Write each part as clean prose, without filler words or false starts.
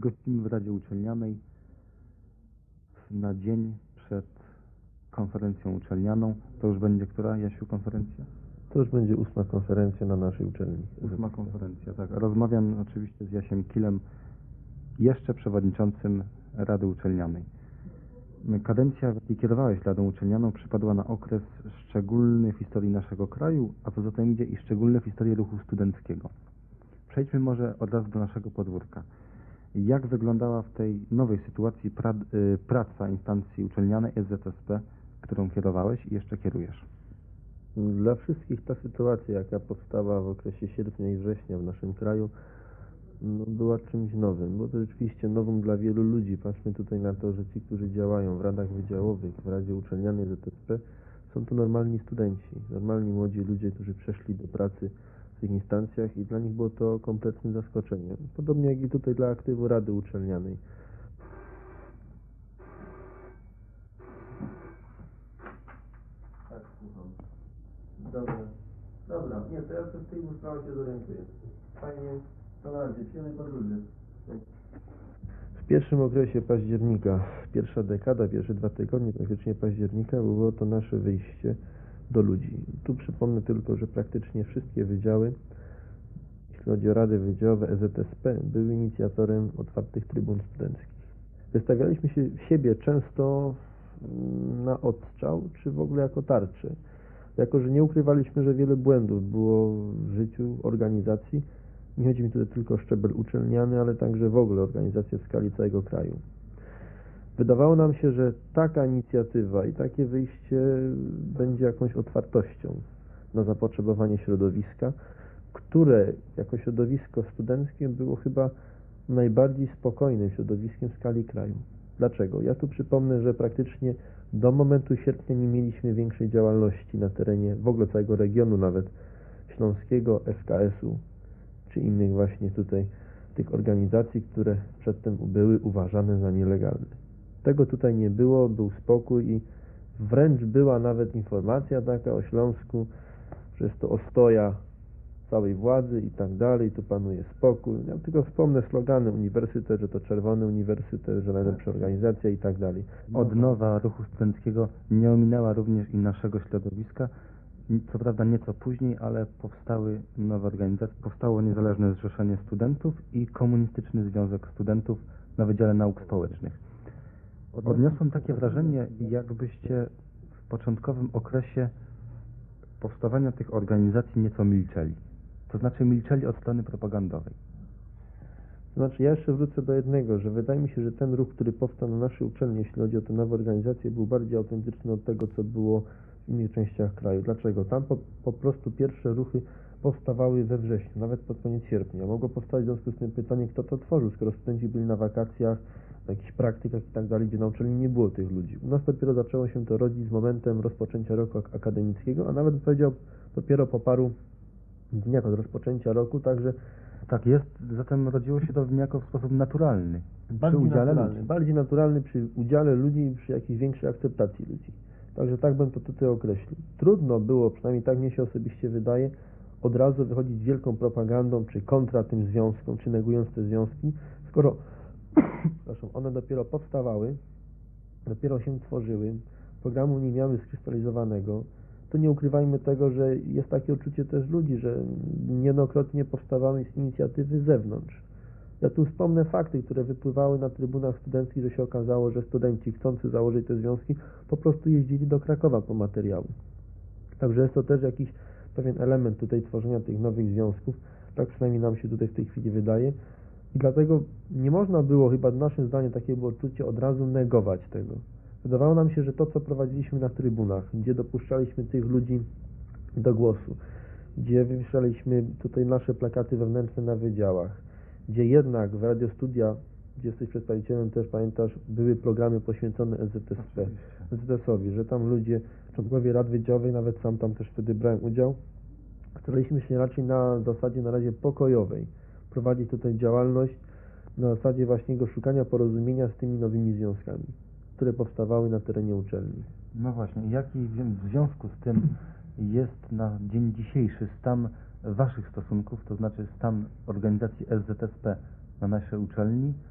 gościmy w Radzie Uczelnianej na dzień przed konferencją uczelnianą. To już będzie która, Jasiu, konferencja? To już będzie 8. konferencja na naszej uczelni. 8. konferencja, tak. Rozmawiam oczywiście z Jasiem Kilem, jeszcze przewodniczącym Rady Uczelnianej. Kadencja, w jakiej kierowałeś Radą Uczelnianą, przypadła na okres szczególny w historii naszego kraju, a poza tym idzie i szczególny w historii ruchu studenckiego. Przejdźmy może od razu do naszego podwórka. Jak wyglądała w tej nowej sytuacji praca instancji uczelnianej SZSP, którą kierowałeś i jeszcze kierujesz? Dla wszystkich ta sytuacja, jaka powstała w okresie sierpnia i września w naszym kraju, była czymś nowym. Było to rzeczywiście nowym dla wielu ludzi. Patrzmy tutaj na to, że ci, którzy działają w radach wydziałowych, w Radzie Uczelnianej ZSP, są to normalni studenci, normalni młodzi ludzie, którzy przeszli do pracy w tych instancjach i dla nich było to kompletnym zaskoczeniem. Podobnie jak i tutaj dla aktywu Rady Uczelnianej. Tak, słucham. Dobra, nie, to ja w tej sprawie się zorientuję. Fajnie, to na razie, przyjemnej podróży. W pierwszym okresie października, pierwsza dekada, pierwsze 2 tygodnie praktycznie października było to nasze wyjście do ludzi. Tu przypomnę tylko, że praktycznie wszystkie wydziały, jeśli chodzi o rady wydziałowe EZSP, były inicjatorem otwartych trybun studenckich. Wystawialiśmy siebie często na odstrzał, czy w ogóle jako tarczę. Jako że nie ukrywaliśmy, że wiele błędów było w życiu organizacji. Nie chodzi mi tutaj tylko o szczebel uczelniany, ale także w ogóle organizację w skali całego kraju. Wydawało nam się, że taka inicjatywa i takie wyjście będzie jakąś otwartością na zapotrzebowanie środowiska, które jako środowisko studenckie było chyba najbardziej spokojnym środowiskiem w skali kraju. Dlaczego? Ja tu przypomnę, że praktycznie do momentu sierpnia nie mieliśmy większej działalności na terenie w ogóle całego regionu, nawet śląskiego, SKS-u, czy innych właśnie tutaj tych organizacji, które przedtem były uważane za nielegalne. Tego tutaj nie było, był spokój i wręcz była nawet informacja taka o Śląsku, że jest to ostoja całej władzy i tak dalej, tu panuje spokój. Ja tylko wspomnę slogany uniwersytet, że to czerwony uniwersytet, że najlepsza organizacja i tak dalej. Odnowa ruchu studenckiego nie ominęła również i naszego środowiska. Co prawda nieco później, ale powstały nowe organizacje. Powstało Niezależne Zrzeszenie Studentów i Komunistyczny Związek Studentów na Wydziale Nauk Społecznych. Odniosłem takie wrażenie, jakbyście w początkowym okresie powstawania tych organizacji nieco milczeli. To znaczy milczeli od strony propagandowej. To znaczy ja jeszcze wrócę do jednego, że wydaje mi się, że ten ruch, który powstał na naszej uczelni, jeśli chodzi o tę nową organizację, był bardziej autentyczny od tego, co było w innych częściach kraju. Dlaczego? Tam po prostu pierwsze ruchy powstawały we wrześniu, nawet pod koniec sierpnia. Mogło powstać w związku z tym pytanie, kto to tworzył, skoro studenci byli na wakacjach, na jakichś praktykach i tak dalej, gdzie na uczelni nie było tych ludzi. U nas dopiero zaczęło się to rodzić z momentem rozpoczęcia roku akademickiego, a nawet bym powiedział dopiero po paru dniach od rozpoczęcia roku, także tak jest, zatem rodziło się to niejako w sposób naturalny. Bardziej naturalny przy udziale ludzi i przy jakiejś większej akceptacji ludzi. Także tak bym to tutaj określił. Trudno było, przynajmniej tak mnie się osobiście wydaje, od razu wychodzić z wielką propagandą, czy kontra tym związkom, czy negując te związki, skoro one dopiero powstawały, dopiero się tworzyły, programu nie miały skrystalizowanego, to nie ukrywajmy tego, że jest takie uczucie też ludzi, że niejednokrotnie powstawały z inicjatywy z zewnątrz. Ja tu wspomnę fakty, które wypływały na trybunach studenckich, że się okazało, że studenci chcący założyć te związki po prostu jeździli do Krakowa po materiały. Także jest to też jakiś pewien element tutaj tworzenia tych nowych związków, tak przynajmniej nam się tutaj w tej chwili wydaje. I dlatego nie można było, chyba naszym zdaniem takie było odczucie, od razu negować tego. Wydawało nam się, że to, co prowadziliśmy na trybunach, gdzie dopuszczaliśmy tych ludzi do głosu, gdzie wywieszaliśmy tutaj nasze plakaty wewnętrzne na wydziałach, gdzie jednak w Radiostudia, gdzie jesteś przedstawicielem, też pamiętasz, były programy poświęcone SZS-owi, że tam ludzie, członkowie rad wydziałowych, nawet sam tam też wtedy brałem udział, staraliśmy się raczej na zasadzie na razie pokojowej prowadzić tutaj działalność na zasadzie właśnie szukania porozumienia z tymi nowymi związkami, które powstawały na terenie uczelni. No właśnie, jaki w związku z tym jest na dzień dzisiejszy stan waszych stosunków, to znaczy stan organizacji SZSP na naszej uczelni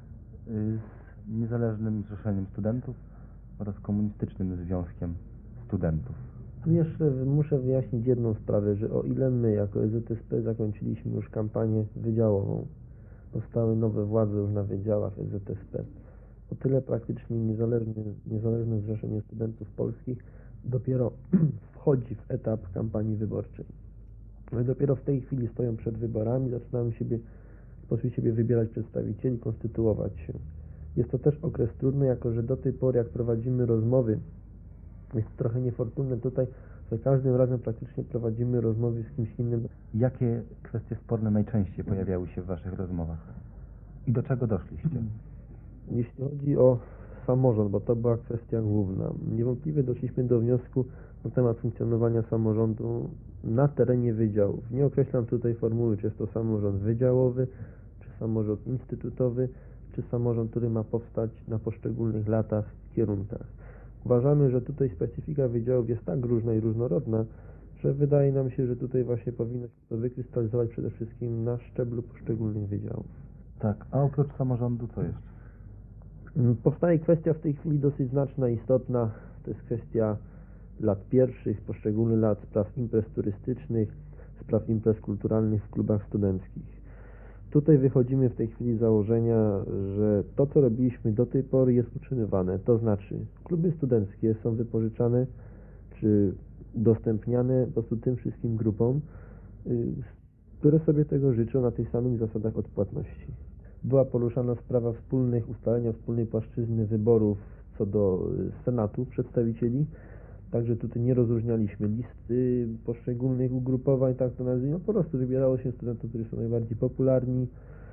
z Niezależnym Zrzeszeniem Studentów oraz Komunistycznym Związkiem Studentów. Tu jeszcze muszę wyjaśnić jedną sprawę, że o ile my jako EZSP zakończyliśmy już kampanię wydziałową, powstały nowe władze już na wydziałach EZSP, o tyle praktycznie Niezależne Zrzeszenie Studentów Polskich dopiero wchodzi w etap kampanii wyborczej. My dopiero w tej chwili stoją przed wyborami, zaczynamy sposób siebie wybierać przedstawicieli, konstytuować się. Jest to też okres trudny, jako że do tej pory jak prowadzimy rozmowy, jest to trochę niefortunne tutaj, za każdym razem praktycznie prowadzimy rozmowy z kimś innym. Jakie kwestie sporne najczęściej pojawiały się w Waszych rozmowach? I do czego doszliście? Jeśli chodzi o samorząd, bo to była kwestia główna, niewątpliwie doszliśmy do wniosku na temat funkcjonowania samorządu na terenie wydziałów. Nie określam tutaj formuły, czy jest to samorząd wydziałowy, czy samorząd instytutowy, czy samorząd, który ma powstać na poszczególnych latach, kierunkach. Uważamy, że tutaj specyfika wydziałów jest tak różna i różnorodna, że wydaje nam się, że tutaj właśnie powinno się to wykrystalizować przede wszystkim na szczeblu poszczególnych wydziałów. Tak, a oprócz samorządu co jeszcze? Powstaje kwestia w tej chwili dosyć znaczna, istotna, to jest kwestia lat pierwszych, poszczególnych lat, spraw imprez turystycznych, spraw imprez kulturalnych w klubach studenckich. Tutaj wychodzimy w tej chwili z założenia, że to, co robiliśmy do tej pory, jest utrzymywane. To znaczy, kluby studenckie są wypożyczane czy udostępniane po prostu tym wszystkim grupom, które sobie tego życzą na tych samych zasadach odpłatności. Była poruszana sprawa ustalenia wspólnej płaszczyzny wyborów co do Senatu przedstawicieli. Także tutaj nie rozróżnialiśmy listy poszczególnych ugrupowań, tak to nazwijmy, po prostu wybierało się studentów, którzy są najbardziej popularni,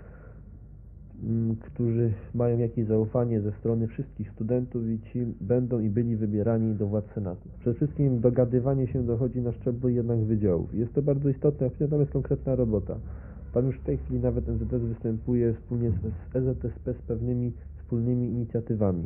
którzy mają jakieś zaufanie ze strony wszystkich studentów i ci będą i byli wybierani do władz Senatu. Przede wszystkim dogadywanie się dochodzi na szczeblu jednak wydziałów. Jest to bardzo istotne, a tam jest konkretna robota. Tam już w tej chwili nawet NZS występuje wspólnie z EZSP z pewnymi wspólnymi inicjatywami.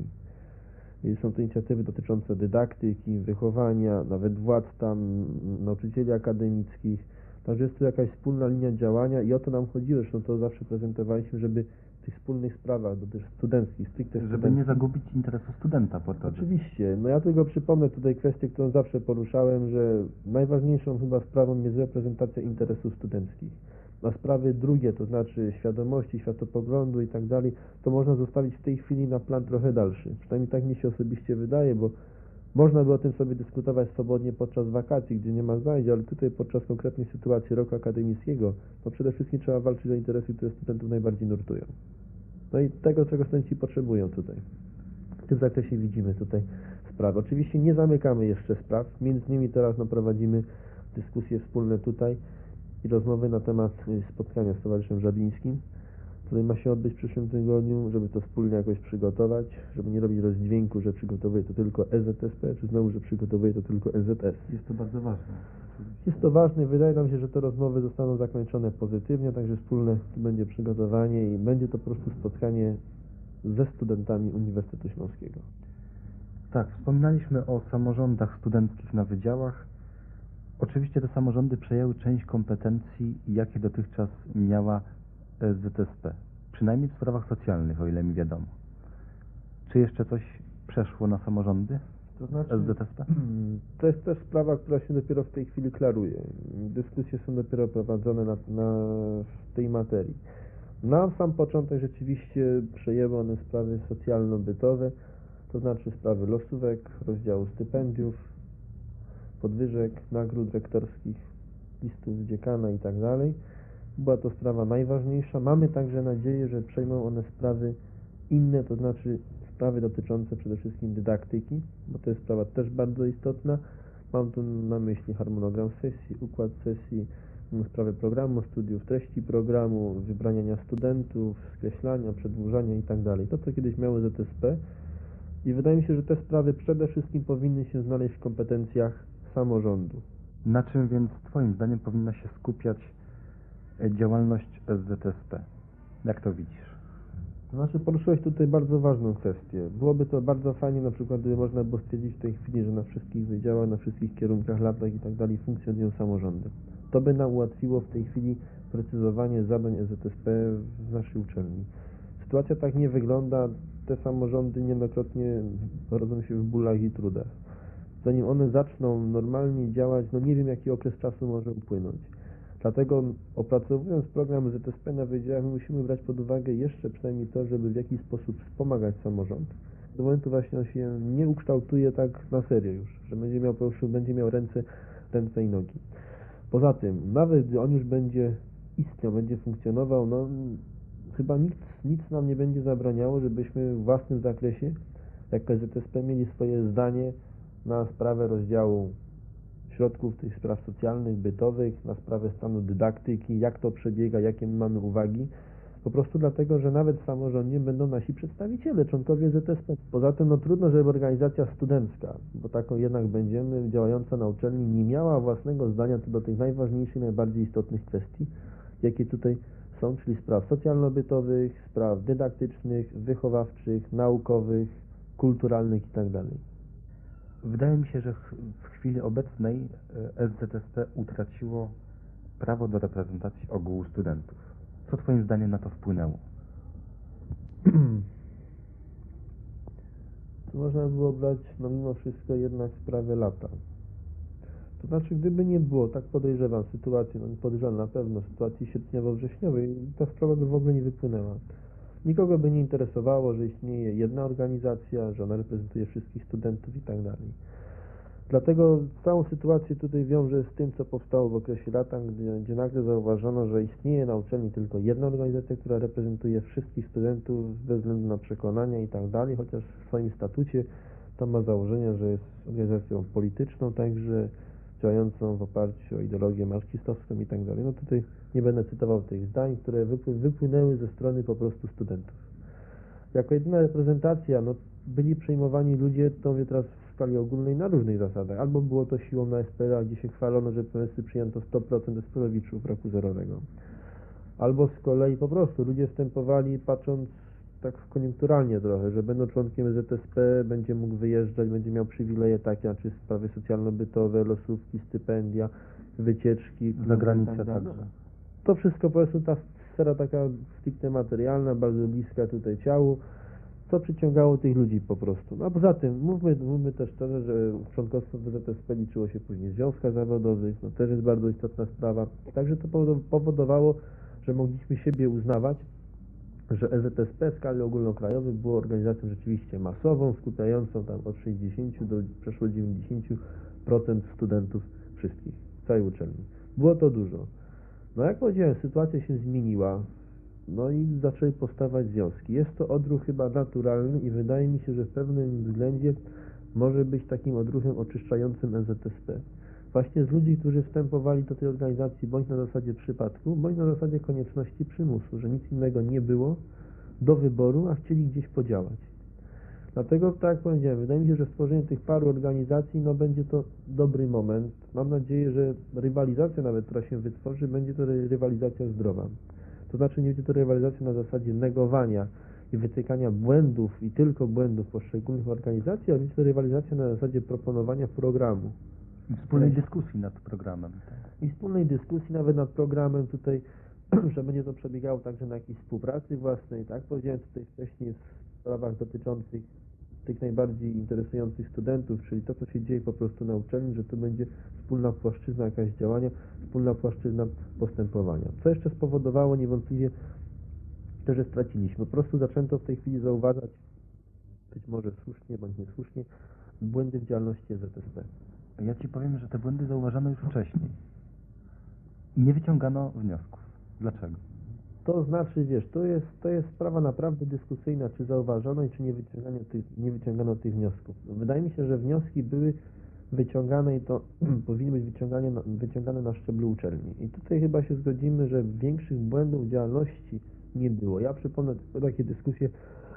Są to inicjatywy dotyczące dydaktyki, wychowania, nawet władz tam, nauczycieli akademickich. Także jest tu jakaś wspólna linia działania i o to nam chodziło, zresztą to zawsze prezentowaliśmy, żeby w tych wspólnych sprawach studenckich, stricte Żeby studenckich, nie zagubić interesu studenta po drodze. Oczywiście. No ja tylko przypomnę tutaj kwestię, którą zawsze poruszałem, że najważniejszą chyba sprawą jest reprezentacja interesów studenckich. A sprawy drugie, to znaczy świadomości, światopoglądu i tak dalej, to można zostawić w tej chwili na plan trochę dalszy. Przynajmniej tak mi się osobiście wydaje, bo można by o tym sobie dyskutować swobodnie podczas wakacji, gdzie nie ma zajęć, ale tutaj podczas konkretnej sytuacji roku akademickiego, to przede wszystkim trzeba walczyć o interesy, które studentów najbardziej nurtują. No i tego, czego studenci potrzebują tutaj. W tym zakresie widzimy tutaj sprawy. Oczywiście nie zamykamy jeszcze spraw, między innymi teraz prowadzimy dyskusje wspólne tutaj i rozmowy na temat spotkania z Towarzyszem Żabińskim, które ma się odbyć w przyszłym tygodniu, żeby to wspólnie jakoś przygotować, żeby nie robić rozdźwięku, że przygotowuje to tylko EZSP, czy znowu, że przygotowuje to tylko NZS. Jest to bardzo ważne. Jest to ważne, wydaje nam się, że te rozmowy zostaną zakończone pozytywnie, także wspólne będzie przygotowanie i będzie to po prostu spotkanie ze studentami Uniwersytetu Śląskiego. Tak, wspominaliśmy o samorządach studenckich na wydziałach. Oczywiście te samorządy przejęły część kompetencji, jakie dotychczas miała ZSP, przynajmniej w sprawach socjalnych, o ile mi wiadomo. Czy jeszcze coś przeszło na samorządy? To znaczy, SZSP? to jest też sprawa, która się dopiero w tej chwili klaruje. Dyskusje są dopiero prowadzone w tej materii. Na sam początek rzeczywiście przejęły one sprawy socjalno-bytowe, to znaczy sprawy losówek, rozdziału stypendiów, podwyżek, nagród rektorskich, listów dziekana i tak dalej. Była to sprawa najważniejsza. Mamy także nadzieję, że przejmą one sprawy inne, to znaczy sprawy dotyczące przede wszystkim dydaktyki, bo to jest sprawa też bardzo istotna. Mam tu na myśli harmonogram sesji, układ sesji, sprawy programu studiów, treści programu, wybraniania studentów, skreślania, przedłużania i tak dalej. To, co kiedyś miało ZSP i wydaje mi się, że te sprawy przede wszystkim powinny się znaleźć w kompetencjach samorządu. Na czym więc Twoim zdaniem powinna się skupiać działalność SZSP? Jak to widzisz? To znaczy poruszyłeś tutaj bardzo ważną kwestię. Byłoby to bardzo fajnie, na przykład gdyby można było stwierdzić w tej chwili, że na wszystkich wydziałach, na wszystkich kierunkach, latach i tak dalej funkcjonują samorządy. To by nam ułatwiło w tej chwili precyzowanie zadań EZSP w naszej uczelni. Sytuacja tak nie wygląda. Te samorządy niejednokrotnie rodzą się w bólach i trudach. Zanim one zaczną normalnie działać, no nie wiem, jaki okres czasu może upłynąć. Dlatego opracowując program ZSP na wydziałach, my musimy brać pod uwagę jeszcze przynajmniej to, żeby w jakiś sposób wspomagać samorząd. Do momentu właśnie on się nie ukształtuje tak na serio już, że będzie miał, po prostu będzie miał ręce i nogi. Poza tym, nawet gdy on już będzie istniał, będzie funkcjonował, no chyba nic nam nie będzie zabraniało, żebyśmy w własnym zakresie, jako ZSP, mieli swoje zdanie na sprawę rozdziału środków tych spraw socjalnych, bytowych, na sprawę stanu dydaktyki, jak to przebiega, jakie my mamy uwagi. Po prostu dlatego, że nawet w samorządzie będą nasi przedstawiciele, członkowie ZSP. Poza tym no trudno, żeby organizacja studencka, bo taką jednak będziemy, działająca na uczelni, nie miała własnego zdania co do tych najważniejszych, najbardziej istotnych kwestii, jakie tutaj są, czyli spraw socjalno-bytowych, spraw dydaktycznych, wychowawczych, naukowych, kulturalnych itd. Wydaje mi się, że w chwili obecnej SZSP utraciło prawo do reprezentacji ogółu studentów. Co Twoim zdaniem na to wpłynęło? To można było brać, no mimo wszystko, jednak sprawę lata. To znaczy, gdyby nie było, tak podejrzewam, sytuacji, no nie podejrzewam na pewno, sytuacji sierpniowo-wrześniowej, ta sprawa by w ogóle nie wypłynęła. Nikogo by nie interesowało, że istnieje jedna organizacja, że ona reprezentuje wszystkich studentów i tak dalej. Dlatego całą sytuację tutaj wiąże z tym, co powstało w okresie lata, gdzie nagle zauważono, że istnieje na uczelni tylko jedna organizacja, która reprezentuje wszystkich studentów bez względu na przekonania i tak dalej, chociaż w swoim statucie to ma założenia, że jest organizacją polityczną, także działającą w oparciu o ideologię marksistowską i tak dalej. No tutaj nie będę cytował tych zdań, które wypłynęły ze strony po prostu studentów. Jako jedyna reprezentacja, no byli przyjmowani ludzie, to mówię teraz w skali ogólnej, na różnych zasadach. Albo było to siłą na SPR, gdzie się chwalono, że przyjęto 100% SPR-owiczów roku zerowego. Albo z kolei po prostu ludzie wstępowali, patrząc tak koniunkturalnie trochę, że będą członkiem ZSP, będzie mógł wyjeżdżać, będzie miał przywileje takie, czy sprawy socjalno-bytowe, losówki, stypendia, wycieczki. Za granicę tak także. To wszystko po prostu ta sfera taka stricte materialna, bardzo bliska tutaj ciału, co przyciągało tych ludzi po prostu. No a poza tym, mówmy też szczerze, że członkostwo w ZSP liczyło się później w związkach zawodowych, no też jest bardzo istotna sprawa. Także to powodowało, że mogliśmy siebie uznawać, że EZSP w skali ogólnokrajowej było organizacją rzeczywiście masową, skupiającą tam od 60 do przeszło 90% studentów wszystkich, całej uczelni. Było to dużo. No jak powiedziałem, sytuacja się zmieniła, no i zaczęły powstawać związki. Jest to odruch chyba naturalny i wydaje mi się, że w pewnym względzie może być takim odruchem oczyszczającym EZSP. Właśnie z ludzi, którzy wstępowali do tej organizacji bądź na zasadzie przypadku, bądź na zasadzie konieczności przymusu, że nic innego nie było do wyboru, a chcieli gdzieś podziałać. Dlatego, tak jak powiedziałem, wydaje mi się, że stworzenie tych paru organizacji, no będzie to dobry moment. Mam nadzieję, że rywalizacja nawet, która się wytworzy, będzie to rywalizacja zdrowa. To znaczy nie będzie to rywalizacja na zasadzie negowania i wytykania błędów i tylko błędów poszczególnych organizacji, ale będzie to rywalizacja na zasadzie proponowania programu. I wspólnej dyskusji nad programem. I wspólnej dyskusji nawet nad programem tutaj, że będzie to przebiegało także na jakiejś współpracy własnej, tak? Powiedziałem tutaj wcześniej w sprawach dotyczących tych najbardziej interesujących studentów, czyli to, co się dzieje po prostu na uczelni, że to będzie wspólna płaszczyzna jakaś działania, wspólna płaszczyzna postępowania. Co jeszcze spowodowało niewątpliwie to, że straciliśmy. Po prostu zaczęto w tej chwili zauważać, być może słusznie bądź niesłusznie, błędy w działalności ZSP. Ja Ci powiem, że te błędy zauważano już wcześniej. I nie wyciągano wniosków. Dlaczego? To znaczy, wiesz, to jest sprawa naprawdę dyskusyjna, czy zauważono i czy nie wyciągano tych wniosków. Wydaje mi się, że wnioski były wyciągane i to powinny być wyciągane na szczeblu uczelni. I tutaj chyba się zgodzimy, że większych błędów w działalności nie było. Ja przypomnę tylko takie dyskusje,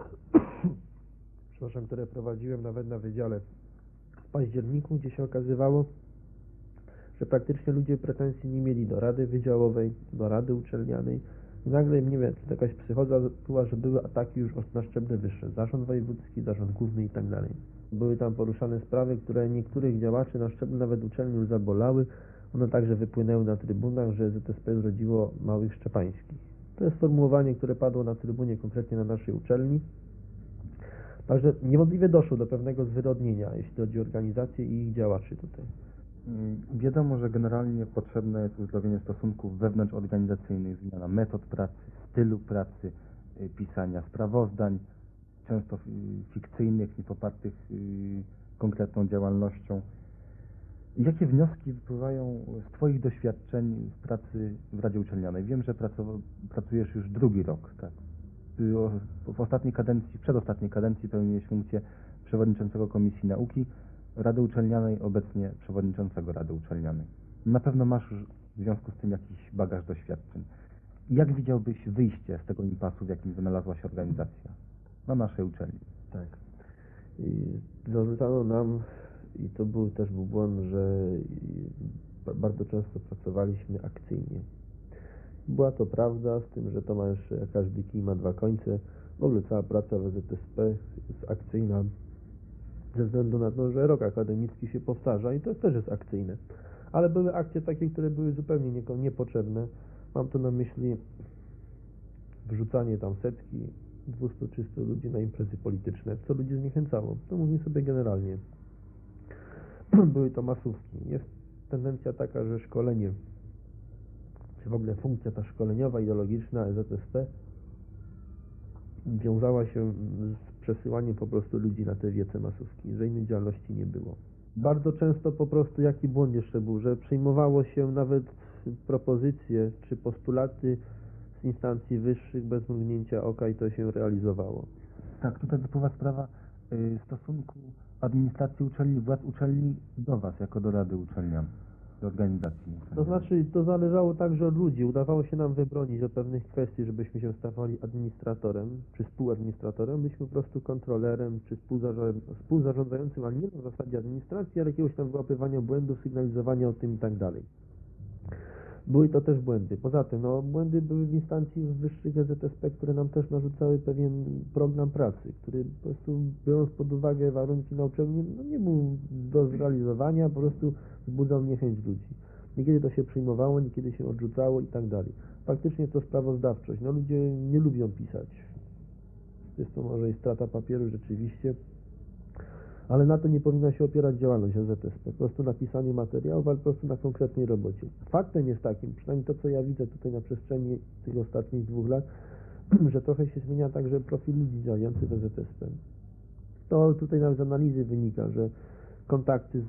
przepraszam, które prowadziłem nawet na wydziale w październiku, gdzie się okazywało, że praktycznie ludzie pretensji nie mieli do rady wydziałowej, do rady uczelnianej. I nagle, nie wiem, czy jakaś psychoza była, że były ataki już na szczeble wyższe, zarząd wojewódzki, zarząd główny i tak dalej. Były tam poruszane sprawy, które niektórych działaczy na szczeblu nawet uczelni już zabolały. One także wypłynęły na trybunach, że ZSP zrodziło małych Szczepańskich. To jest sformułowanie, które padło na trybunie, konkretnie na naszej uczelni. Także niewątpliwie doszło do pewnego zwyrodnienia, jeśli chodzi o organizację i ich działaczy tutaj. Wiadomo, że generalnie potrzebne jest uzdrowienie stosunków wewnątrzorganizacyjnych, zmiana metod pracy, stylu pracy, pisania sprawozdań, często fikcyjnych, niepopartych konkretną działalnością. Jakie wnioski wypływają z Twoich doświadczeń w pracy w Radzie Uczelnianej? Wiem, że pracujesz już drugi rok, tak? W ostatniej kadencji, w przedostatniej kadencji pełniłeś funkcję przewodniczącego Komisji Nauki Rady Uczelnianej, obecnie przewodniczącego Rady Uczelnianej. Na pewno masz już w związku z tym jakiś bagaż doświadczeń. Jak widziałbyś wyjście z tego impasu, w jakim znalazła się organizacja na naszej uczelni? Tak. I zarzucano nam, i to też był błąd, że bardzo często pracowaliśmy akcyjnie. Była to prawda, z tym, że to ma jeszcze, jak każdy kij ma dwa końce. W ogóle cała praca w EZSP jest akcyjna ze względu na to, że rok akademicki się powtarza i to też jest akcyjne. Ale były akcje takie, które były zupełnie niepotrzebne. Mam tu na myśli wrzucanie tam setki, 200-300 ludzi na imprezy polityczne, co ludzi zniechęcało. To mówimy sobie generalnie. Były to masówki. Jest tendencja taka, że szkolenie, czy w ogóle funkcja ta szkoleniowa, ideologiczna EZSP wiązała się z przesyłaniem po prostu ludzi na te wiece masówki, że innej działalności nie było. Bardzo często po prostu, jaki błąd jeszcze był, że przyjmowało się nawet propozycje czy postulaty z instancji wyższych bez mrugnięcia oka i to się realizowało. Tak, tutaj wypływa sprawa stosunku administracji uczelni, władz uczelni do Was, jako do Rady Uczelnianej, do organizacji. To znaczy, to zależało także od ludzi. Udawało się nam wybronić do pewnych kwestii, żebyśmy się stawali administratorem, czy współadministratorem. Byliśmy po prostu kontrolerem, czy współzarządzającym, ale nie na zasadzie administracji, ale jakiegoś tam wyłapywania błędów, sygnalizowania o tym i tak dalej. Były to też błędy. Poza tym, błędy były w instancji wyższych EZSP, które nam też narzucały pewien program pracy, który po prostu, biorąc pod uwagę warunki na uczelni, nie był do zrealizowania, po prostu wzbudzał niechęć ludzi. Niekiedy to się przyjmowało, niekiedy się odrzucało i tak dalej. Faktycznie to sprawozdawczość. Ludzie nie lubią pisać. Jest to może i strata papieru rzeczywiście, ale na to nie powinna się opierać działalność EZSP. Po prostu na pisaniu materiałów, ale po prostu na konkretnej robocie. Faktem jest takim, przynajmniej to, co ja widzę tutaj na przestrzeni tych ostatnich 2 lat, że trochę się zmienia także profil ludzi działających w EZSP. To tutaj nawet z analizy wynika, że kontakty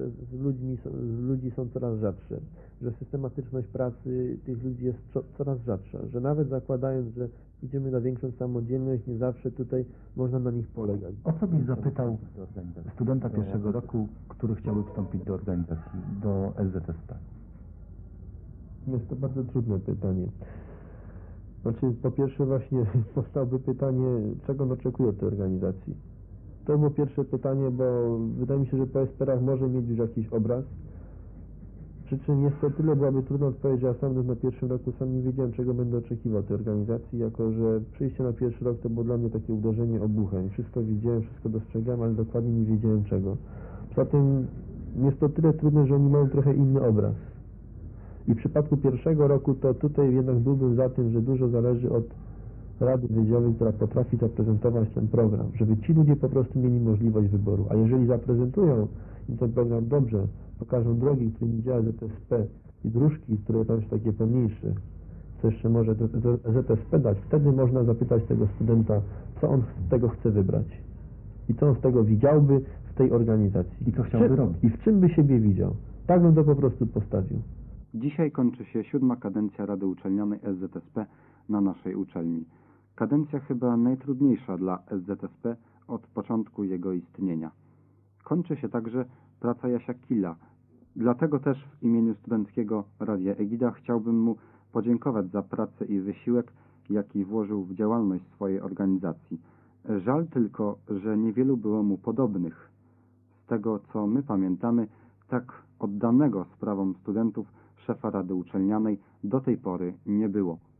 z ludzi są coraz rzadsze, że systematyczność pracy tych ludzi jest coraz rzadsza, że nawet zakładając, że idziemy na większą samodzielność, nie zawsze tutaj można na nich polegać. O co byś zapytał studenta pierwszego roku, który chciałby wstąpić do organizacji, do SZSP? Jest to bardzo trudne pytanie. Znaczy, po pierwsze właśnie powstałoby pytanie, czego on oczekuje od tej organizacji. To było pierwsze pytanie, bo wydaje mi się, że po esperach może mieć już jakiś obraz. Przy czym jest to tyle, byłaby trudna odpowiedź, że ja sam na pierwszym roku sam nie wiedziałem, czego będę oczekiwał od tej organizacji, jako że przyjście na pierwszy rok to było dla mnie takie uderzenie obuchem. Wszystko widziałem, wszystko dostrzegałem, ale dokładnie nie wiedziałem czego. Poza tym jest to tyle trudne, że oni mają trochę inny obraz. I w przypadku pierwszego roku to tutaj jednak byłbym za tym, że dużo zależy od Rady Wydziału, która potrafi zaprezentować ten program, żeby ci ludzie po prostu mieli możliwość wyboru. A jeżeli zaprezentują im ten program dobrze, pokażą drogi, którymi działa ZSP i dróżki, które tam są takie pomniejsze, co jeszcze może ZSP dać, wtedy można zapytać tego studenta, co on z tego chce wybrać i co on z tego widziałby w tej organizacji. I co chciałby robić. I w czym by siebie widział. Tak bym to po prostu postawił. Dzisiaj kończy się 7. kadencja Rady Uczelnianej SZSP na naszej uczelni. Kadencja chyba najtrudniejsza dla SZSP od początku jego istnienia. Kończy się także praca Jasia Killa. Dlatego też w imieniu Studenckiego Radia Egida chciałbym mu podziękować za pracę i wysiłek, jaki włożył w działalność swojej organizacji. Żal tylko, że niewielu było mu podobnych. Z tego, co my pamiętamy, tak oddanego sprawom studentów szefa Rady Uczelnianej do tej pory nie było.